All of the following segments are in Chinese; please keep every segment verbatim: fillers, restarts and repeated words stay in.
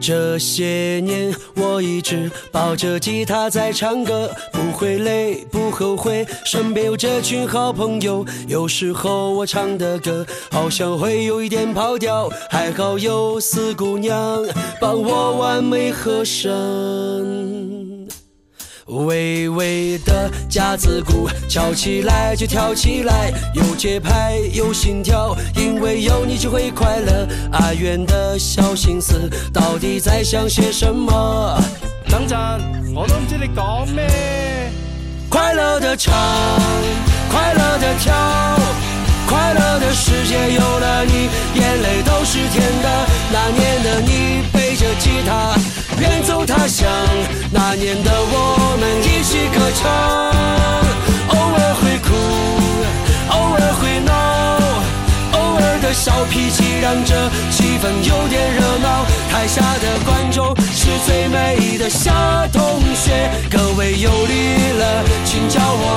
这些年我一直抱着吉他在唱歌，不会累不后悔，身边有这群好朋友。有时候我唱的歌好像会有一点跑调，还好有四姑娘帮我完美和声。微微的架子鼓敲起来就跳起来，有节拍有心跳，因为有你就会快乐。阿远的小心思到底在想些什么？ 等陣我都唔知你講咩。 快樂的唱，快樂的跳，快樂的世界有了你，眼淚都是甜的。那年的你背着吉他遠走他鄉，那年的我們一起歌唱，偶爾會哭，偶爾會鬧，偶爾的小脾氣讓這氣氛有點熱鬧。台下的觀眾是最美的小同學，各位有力了請叫我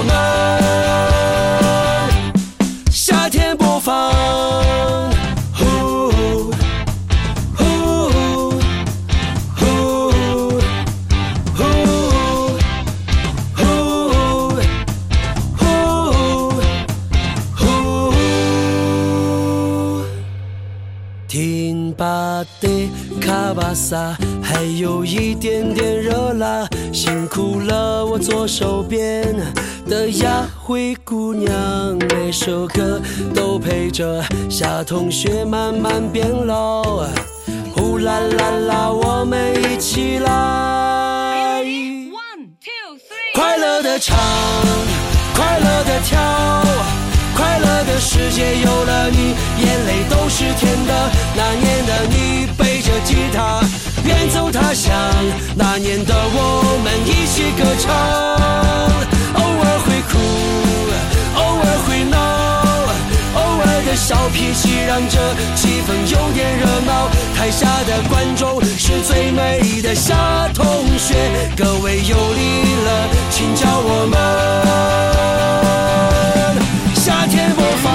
們夏天播放。听吧的卡巴萨，还有一点点热辣，辛苦了我左手边的亚灰姑娘。每首歌都陪着夏同学慢慢变老，呼啦啦啦，我们一起来，快乐的唱，快乐的跳，快乐的世界有了你，眼淚都是甜的。那年的你背着吉他遠走他鄉，那年的我們一起歌唱，偶爾會哭，偶爾會鬧，偶爾的小脾氣讓這氣氛有點熱鬧。台下的觀眾是最美的夏同學，各位有力了請叫我們夏天播放。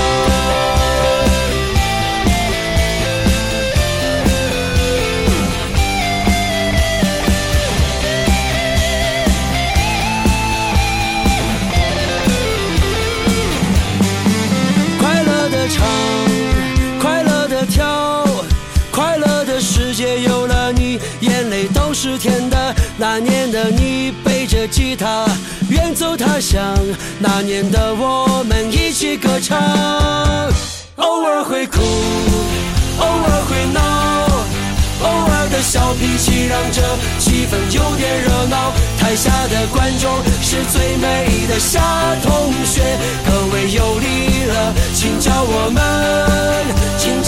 快樂的唱，快樂的跳，快樂的世界有了你，眼淚都是甜的。那年的你背着吉他遠走他鄉，那年的我們一起歌唱，偶爾會哭，偶爾會鬧，偶爾的小脾氣讓這氣氛有點熱鬧。台下的觀眾是最美的夏同學，各位有力了請叫我們，請